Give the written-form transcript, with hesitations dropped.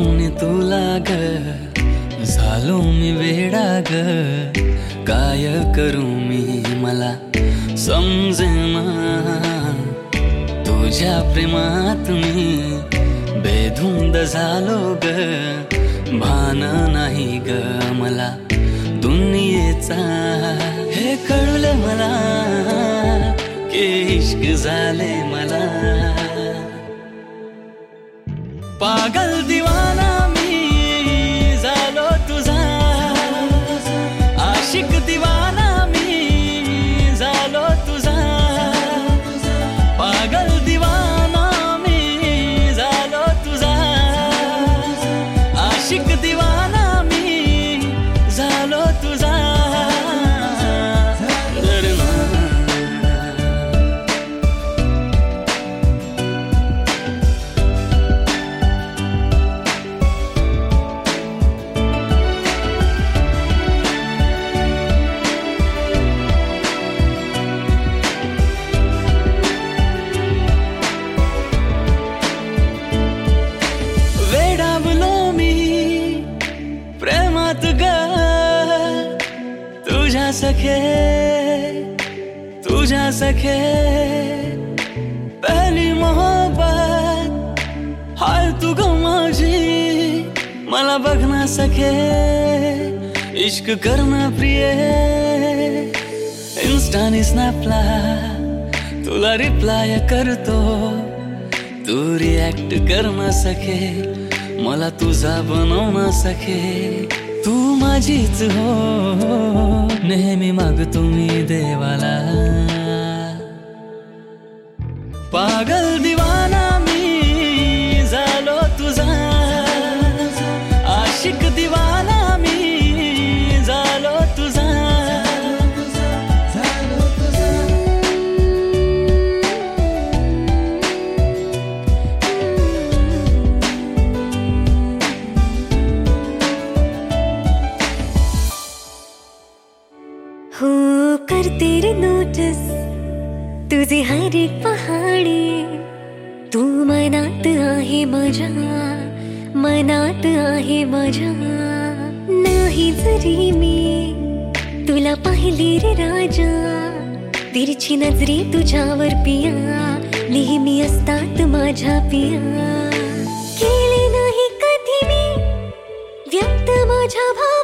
पाहुणे तुला ग, झालो मी वेडा ग, काय करू मी मला समजेना. तुझ्या प्रेमात मी बेधुंद झालो ग, भान नाही ग मला दुनियेचा. हे कळलं मला की इश्क झाले मला. पागल दिवाना मी झालो तुझा, आशिक दिवाना मी झालो तुझा. पागल दिवाना मी झालो तुझा, आशिक दिवाना मी झालो तुझा. प्रेमात ग तुझ्या सखे, तुझ्या सखे. पहली मोहब्बत हाय तू ग माझी, मला बघ ना सखे. इश्क करना प्रिय, इंस्टाने स्नॅपला तुला रिप्लाय करतो. तू रिॲक्ट कर ना सखे, मला तुझा बनव ना सखे. तू माझीच हो, नेहमी मागतो मी देवाला. पागल दिवाना मी झालो तुझा, आशिक दिवाना मी झालो तुझा. हो करते रे नोटीस तुझे हर एक पहाडे. तू मनात आहे माझ्या, मनात आहे माझ्या. नाही जरी मी तुला पाहिले रे राजा, तिरछी नजरे तुझ्यावर पिया, नेहमी असतात माझ्या पिया. केले नाही कधी मी व्यक्त माझ्या भाव,